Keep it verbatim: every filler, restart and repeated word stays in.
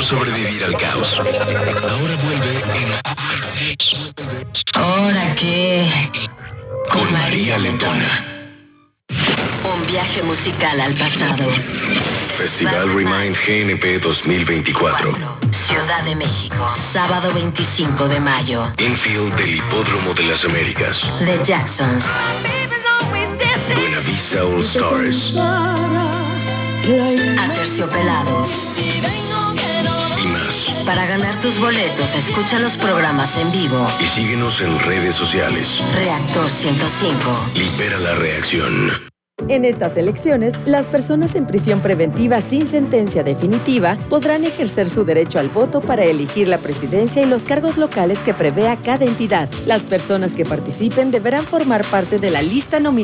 sobrevivir al caos. Ahora vuelve en ¿Ahora qué? Con María Lentona. Un viaje musical al pasado. Festival Remind G N P dos mil veinticuatro. Ciudad de México. Sábado veinticinco de mayo. Infield del Hipódromo de las Américas. The Jacksons. Buenavista All Stars. Aterciopelados. Y más. Para ganar tus boletos, escucha los programas en vivo. Y síguenos en redes sociales. Reactor ciento cinco. Libera la reacción. En estas elecciones, las personas en prisión preventiva sin sentencia definitiva podrán ejercer su derecho al voto para elegir la presidencia y los cargos locales que prevea cada entidad. Las personas que participen deberán formar parte de la lista nominal